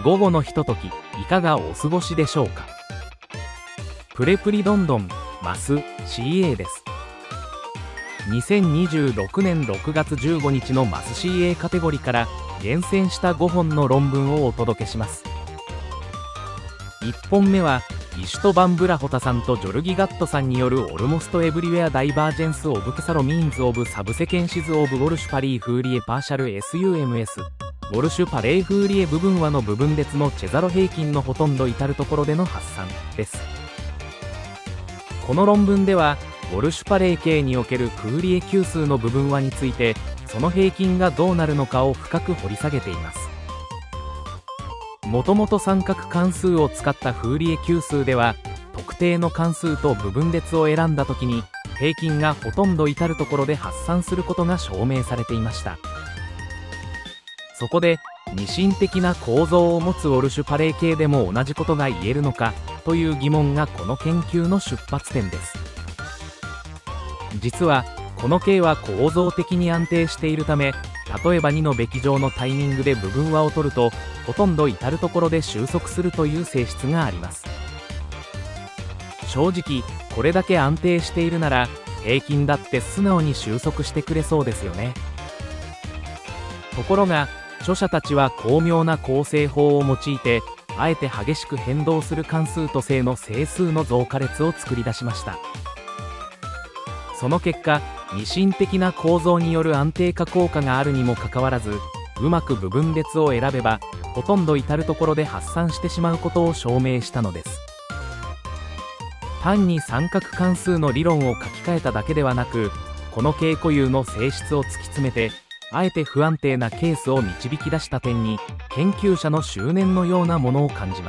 午後のひととき、いかがお過ごしでしょうか。プレプリどんどんマス CA です。2026年6月15日のマス CA カテゴリーから厳選した5本の論文をお届けします。1本目はイシュト・バン・ブラホタさんとジョルギ・ガットさんによるオルモスト・エブリウェア・ダイバージェンス・オブ・ケサロ・ミーンズ・オブ・サブセケンシズ・オブ・ウォルシュ・パリー・フーリエ・パーシャル SUMS ウォルシュ・パレー・フーリエ部分和の部分列のチェザロ平均のほとんど至るところでの発散です。この論文ではウォルシュパレー系におけるフーリエ級数の部分和についてその平均がどうなるのかを深く掘り下げています。もともと三角関数を使ったフーリエ級数では特定の関数と部分列を選んだ時に平均がほとんど至るところで発散することが証明されていました。そこで二進的な構造を持つウォルシュパレー系でも同じことが言えるのかという疑問がこの研究の出発点です。実はこの系は構造的に安定しているため、例えば2のべき乗のタイミングで部分和を取るとほとんど至るところで収束するという性質があります。正直これだけ安定しているなら平均だって素直に収束してくれそうですよね。ところが著者たちは巧妙な構成法を用いてあえて激しく変動する関数と正の整数の増加列を作り出しました。その結果二進的な構造による安定化効果があるにもかかわらず、うまく部分列を選べばほとんど至るところで発散してしまうことを証明したのです。単に三角関数の理論を書き換えただけではなく、この系固有の性質を突き詰めてあえて不安定なケースを導き出した点に研究者の執念のようなものを感じます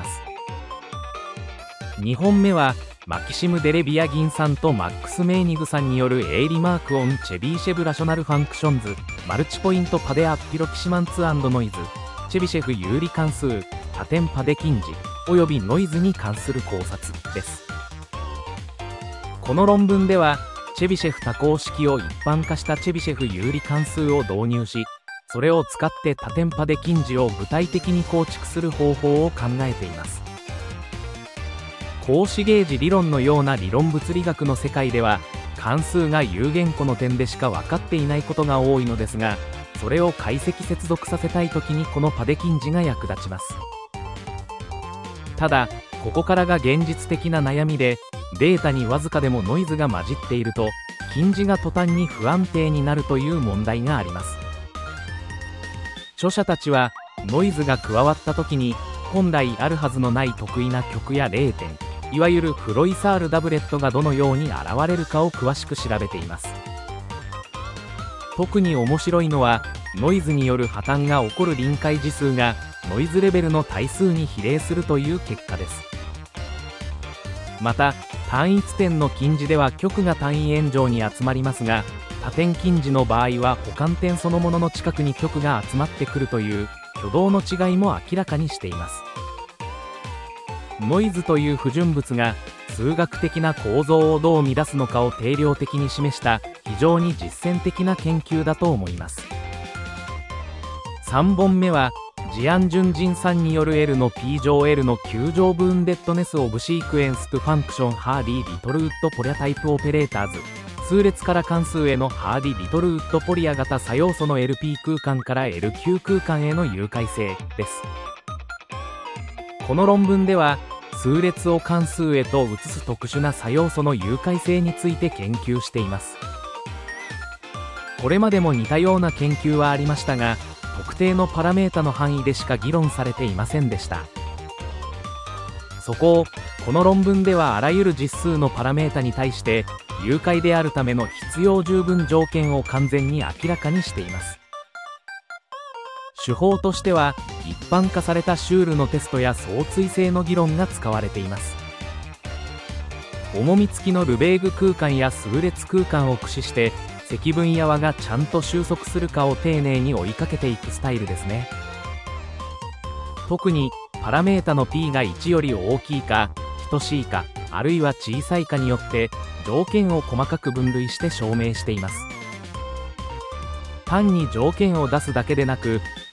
。2本目はマキシム・デレビアギンさんとマックス・メーニグさんによるエーリマークオン・チェビーシェブ・ラショナル・ファンクションズマルチポイント・パデ・アッピロキシマンツ・ノイズチェビシェフ有利関数多点パデ近似およびノイズに関する考察です。この論文ではチェビシェフ多項式を一般化したチェビシェフ有利関数を導入し、それを使って多点パデ近似を具体的に構築する方法を考えています。格子ゲージ理論のような理論物理学の世界では関数が有限個の点でしか分かっていないことが多いのですが、それを解析接続させたいときにこのパデ近似が役立ちます。ただここからが現実的な悩みで、データにわずかでもノイズが混じっていると近似が途端に不安定になるという問題があります。著者たちはノイズが加わった時に本来あるはずのない特異な極や0点、いわゆるフロイサールダブレットがどのように現れるかを詳しく調べています。特に面白いのはノイズによる破綻が起こる臨界次数がノイズレベルの対数に比例するという結果です。また単一点の近似では極が単位円状に集まりますが、多点近似の場合は補完点そのものの近くに極が集まってくるという挙動の違いも明らかにしています。ノイズという不純物が数学的な構造をどう乱すのかを定量的に示した非常に実践的な研究だと思います。3本目はジアン・ジュンジンさんによる L の P 乗 L の9乗ブーンデッドネスオブシークエンスとファンクションハーディ・リトルウッドポリアタイプオペレーターズ数列から関数へのハーディ・リトルウッドポリア型差要素の LP 空間から LQ 空間への有解性です。この論文では数列を関数へと移す特殊な差要素の有解性について研究しています。これまでも似たような研究はありましたが、特定のパラメータの範囲でしか議論されていませんでした。そこをこの論文ではあらゆる実数のパラメータに対して有解であるための必要十分条件を完全に明らかにしています。手法としては一般化されたシュールのテストや相対性の議論が使われています。重み付きのルベーグ空間や数列空間を駆使して積分や和がちゃんと収束するかを丁寧に追いかけていくスタイルですね。特にパラメータの P が1より大きいか等しいかあるいは小さいかによって条件を細かく分類して証明しています。単に条件を出すだけでなく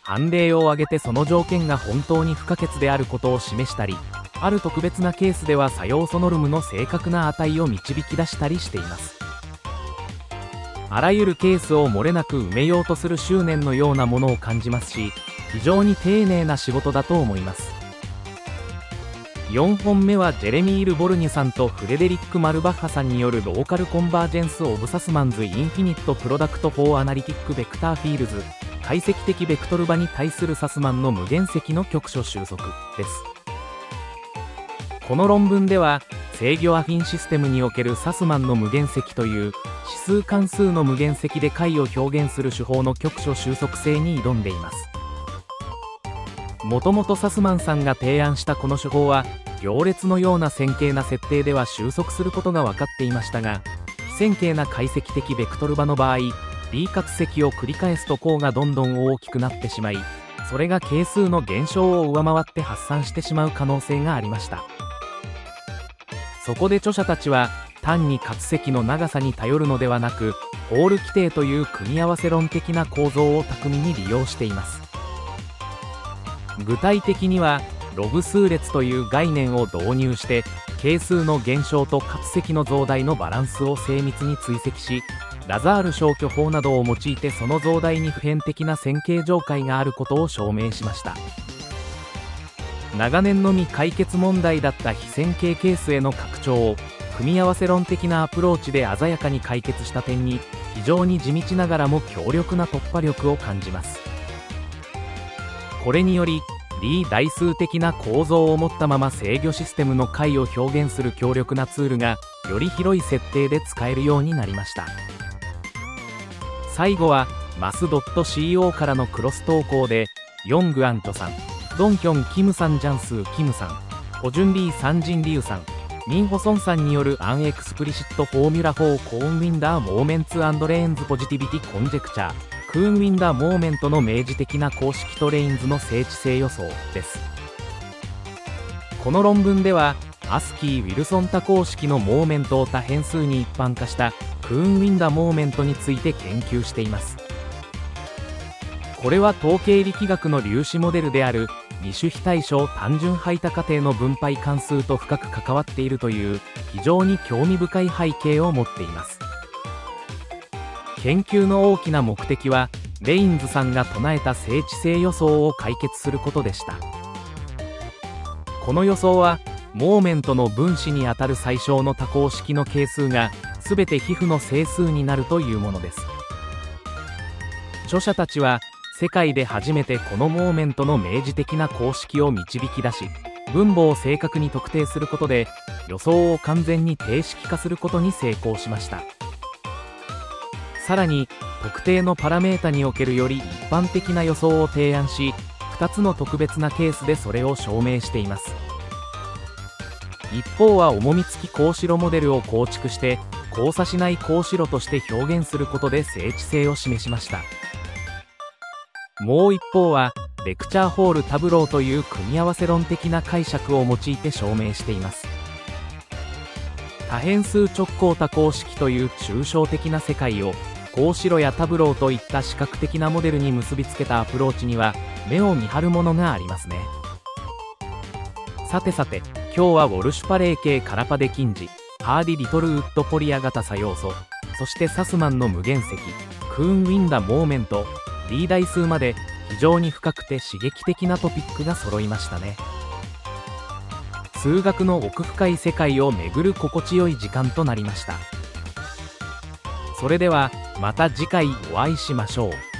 判例を挙げてその条件が本当に不可欠であることを示したり、ある特別なケースでは作用素ノルムの正確な値を導き出したりしています。あらゆるケースを漏れなく埋めようとする執念のようなものを感じますし、非常に丁寧な仕事だと思います。4本目はジェレミール・ボルニュさんとフレデリック・マルバッハさんによるローカルコンバージェンス・オブ・サスマンズ・インフィニット・プロダクト・フォー・アナリティック・ベクター・フィールズ、解析的ベクトル場に対するサスマンの無限積の局所収束です。この論文では制御アフィンシステムにおけるサスマンの無限積という指数関数の無限積で解を表現する手法の局所収束性に挑んでいます。もともとサスマンさんが提案したこの手法は行列のような線形な設定では収束することが分かっていましたが、非線形な解析的ベクトル場の場合 D 活積を繰り返すと項がどんどん大きくなってしまい、それが係数の減少を上回って発散してしまう可能性がありました。そこで著者たちは単に活積の長さに頼るのではなく、ホール規定という組み合わせ論的な構造を巧みに利用しています。具体的にはログ数列という概念を導入して係数の減少と活積の増大のバランスを精密に追跡し、ラザール消去法などを用いてその増大に普遍的な線形状態があることを証明しました。長年の未解決問題だった非線形ケースへの拡張を組み合わせ論的なアプローチで鮮やかに解決した点に非常に地道ながらも強力な突破力を感じます。これにより D 代数的な構造を持ったまま制御システムの解を表現する強力なツールがより広い設定で使えるようになりました。最後はマス .co からのクロス投稿でヨングアンチョさん、ドンヒョンキムさん、ジャンスーキムさん、ホジュンリーサンジンリュウさん、ミンホソンさんによるアンエクスプリシットフォーミュラ4コーンウィンダーモーメンツ&レーンズポジティビティコンジェクチャークーンウィンダーモーメントの明示的な公式とレインズの整地性予想です。この論文ではアスキー・ウィルソン多項式のモーメントを多変数に一般化したクーンウィンダーモーメントについて研究しています。これは統計力学の粒子モデルである二種非対称単純排他過程の分配関数と深く関わっているという非常に興味深い背景を持っています。研究の大きな目的はレインズさんが唱えた整地性予想を解決することでした。この予想はモーメントの分子にあたる最小の多項式の係数が全て皮膚の整数になるというものです。著者たちは世界で初めてこのモーメントの明示的な公式を導き出し、分母を正確に特定することで予想を完全に定式化することに成功しました。さらに特定のパラメータにおけるより一般的な予想を提案し、2つの特別なケースでそれを証明しています。一方は重み付き高代モデルを構築して交差しない高代として表現することで整地性を示しました。もう一方はレクチャーホールタブローという組み合わせ論的な解釈を用いて証明しています。多変数直行多項式という抽象的な世界を高代やタブローといった視覚的なモデルに結びつけたアプローチには目を見張るものがありますね。さてさて、今日はウォルシュパレー系カラパデ近似、ハーディ・リトルウッド・ポリア型作用素、そしてサスマンの無限積、クーンウィンダモーメント、D 代数まで非常に深くて刺激的なトピックが揃いましたね。数学の奥深い世界を巡る心地よい時間となりました。それではまた次回お会いしましょう。